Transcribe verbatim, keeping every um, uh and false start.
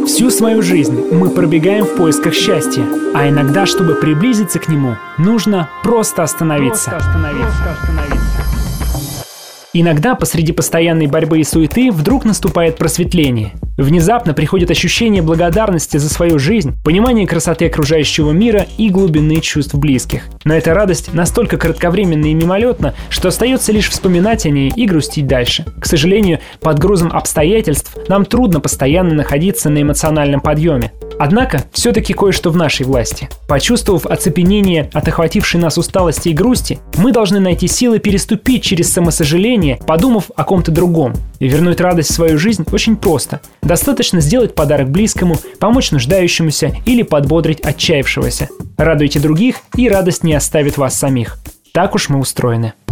Всю свою жизнь мы пробегаем в поисках счастья, а иногда, чтобы приблизиться к нему, нужно просто остановиться. Просто остановиться. Просто остановиться. Иногда посреди постоянной борьбы и суеты вдруг наступает просветление. Внезапно приходит ощущение благодарности за свою жизнь, понимание красоты окружающего мира и глубины чувств близких. Но эта радость настолько кратковременна и мимолетна, что остается лишь вспоминать о ней и грустить дальше. К сожалению, под грузом обстоятельств нам трудно постоянно находиться на эмоциональном подъеме. Однако, все-таки кое-что в нашей власти. Почувствовав оцепенение от охватившей нас усталости и грусти, мы должны найти силы переступить через самосожаление, подумав о ком-то другом. И вернуть радость в свою жизнь очень просто. Достаточно сделать подарок близкому, помочь нуждающемуся или подбодрить отчаявшегося. Радуйте других, и радость не оставит вас самих. Так уж мы устроены.